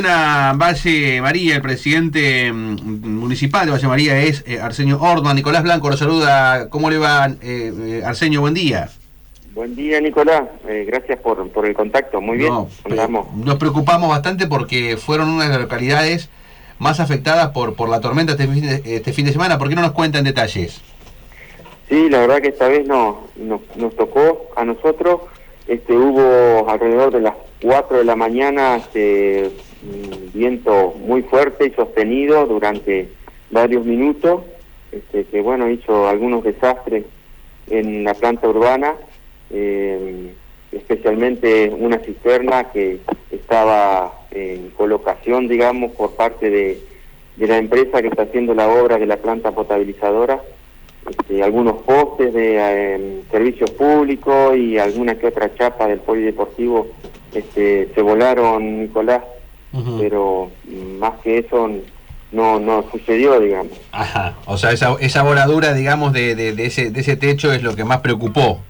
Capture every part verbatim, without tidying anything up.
gobierna Valle María, el presidente municipal de Valle María es eh, Arsenio Ordman. Nicolás Blanco lo saluda. ¿Cómo le va, eh, eh, Arsenio? Buen día. Buen día, Nicolás. Eh, gracias por, por el contacto. Muy bien. No, nos preocupamos bastante porque fueron una de las localidades más afectadas por, por la tormenta este fin, de, este fin de semana. ¿Por qué no nos cuentan detalles? Sí, la verdad que esta vez no, no, nos tocó a nosotros. Este, hubo alrededor de las cuatro de la mañana este, viento muy fuerte y sostenido durante varios minutos, este, que bueno, hizo algunos desastres en la planta urbana, eh, especialmente una cisterna que estaba en colocación, digamos, por parte de, de la empresa que está haciendo la obra de la planta potabilizadora. Este, algunos postes de eh, servicios públicos y alguna que otra chapa del polideportivo este, se volaron, Nicolás, uh-huh. Pero más que eso no no sucedió, digamos. Ajá, o sea, esa, esa voladura, digamos, de, de, de, ese, de ese techo es lo que más preocupó.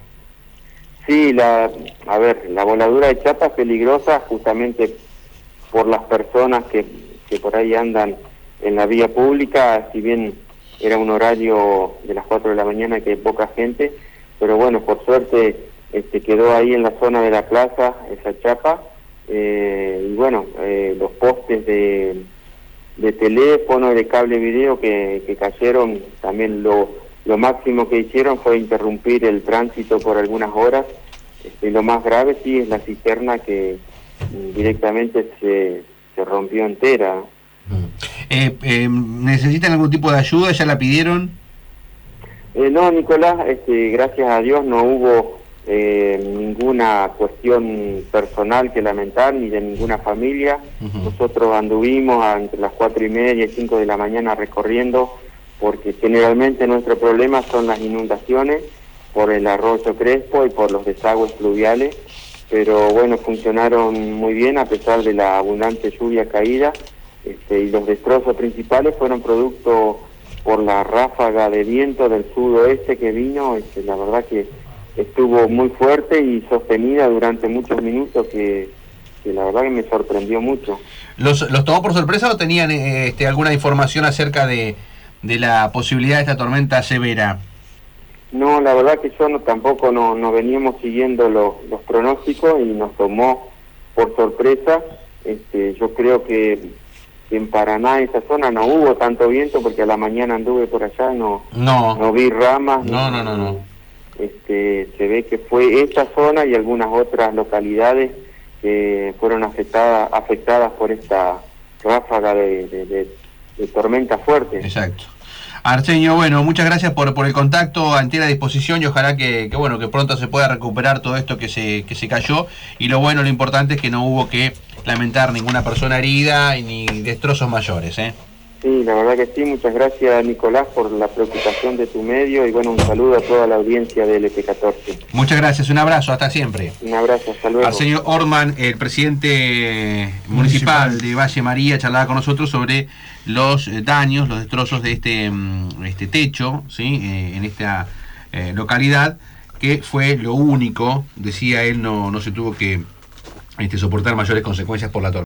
Sí, la, a ver, la voladura de chapa es peligrosa justamente por las personas que, que por ahí andan en la vía pública, si bien era un horario de las cuatro de la mañana que hay poca gente, pero bueno, por suerte este, quedó ahí en la zona de la plaza esa chapa, eh, y bueno, eh, los postes de, de teléfono y de cable video que, que cayeron, también lo, lo máximo que hicieron fue interrumpir el tránsito por algunas horas, este, y lo más grave sí es la cisterna que directamente se, se rompió entera. Eh, eh, ¿Necesitan algún tipo de ayuda? ¿Ya la pidieron? Eh, no, Nicolás, este, gracias a Dios no hubo eh, ninguna cuestión personal que lamentar, ni de ninguna familia. Uh-huh. Nosotros anduvimos a, entre las cuatro y media y cinco de la mañana recorriendo, porque generalmente nuestro problema son las inundaciones por el arroyo Crespo y por los desagües fluviales, pero bueno, funcionaron muy bien a pesar de la abundante lluvia caída. Este, y los destrozos principales fueron producto por la ráfaga de viento del sudoeste que vino, este, la verdad que estuvo muy fuerte y sostenida durante muchos minutos, que, que la verdad que me sorprendió mucho. ¿Los, los tomó por sorpresa o tenían este, alguna información acerca de, de la posibilidad de esta tormenta severa? No, la verdad que yo no, tampoco no, no veníamos siguiendo los, los pronósticos y nos tomó por sorpresa. Este, yo creo que en Paraná, esa zona, no hubo tanto viento porque a la mañana anduve por allá, no no, no vi ramas. No, no, no, no. Este, se ve que fue esta zona y algunas otras localidades que fueron afectadas afectadas por esta ráfaga de, de, de, de tormenta fuerte. Exacto. Arsenio, bueno, muchas gracias por por el contacto, a entera disposición, y ojalá que, que bueno que pronto se pueda recuperar todo esto que se que se cayó, y lo bueno, lo importante es que no hubo que lamentar ninguna persona herida y ni destrozos mayores, ¿eh? Sí, la verdad que sí. Muchas gracias, Nicolás, por la preocupación de tu medio, y bueno, un saludo a toda la audiencia de L P catorce. Muchas gracias, un abrazo, hasta siempre. Un abrazo, hasta luego. Arsenio Ordman, el presidente municipal, municipal de Valle María, charlaba con nosotros sobre los daños, los destrozos de este, este techo, ¿sí? Eh, en esta eh, localidad, que fue lo único, decía él, no, no se tuvo que este, soportar mayores consecuencias por la tormenta.